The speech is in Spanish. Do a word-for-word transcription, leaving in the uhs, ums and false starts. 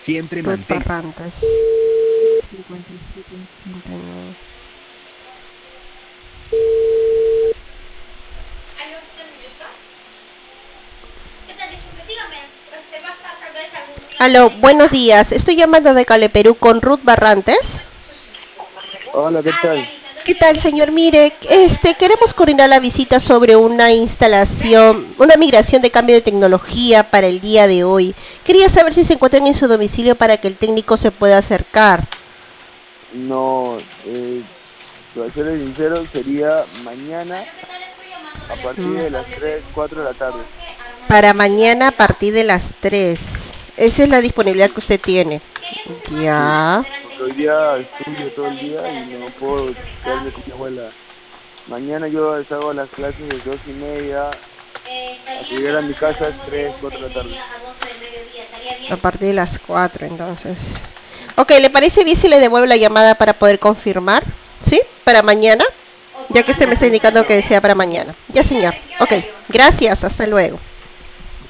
Siempre Ruth mantén. Barrantes. cincuenta y siete, treinta y nueve. Aló, buenos días. Estoy llamando de Cale, Perú con Ruth Barrantes. Hola, ¿qué tal? ¿Qué tal, señor? Mire, este, queremos coordinar la visita sobre una instalación, una migración de cambio de tecnología para el día de hoy. Quería saber si se encuentran en su domicilio para que el técnico se pueda acercar. No, eh, para ser sincero, sería mañana a partir de las tres, cuatro de la tarde. Para mañana a partir de las tres. Esa es la disponibilidad que usted tiene. Sí, Ya. porque hoy día estudio todo el día y no puedo quedarme con mi abuela. Mañana yo salgo a las clases de dos y media, hasta llegar a mi casa es tres, cuatro de la tarde. A partir de las cuatro, entonces. Ok, ¿le parece bien si le devuelvo la llamada para poder confirmar? ¿Sí? ¿Para mañana? Ya que usted me Sí, está sí, indicando mejor. que desea para mañana. Ya, señor. Ok, gracias. Hasta luego.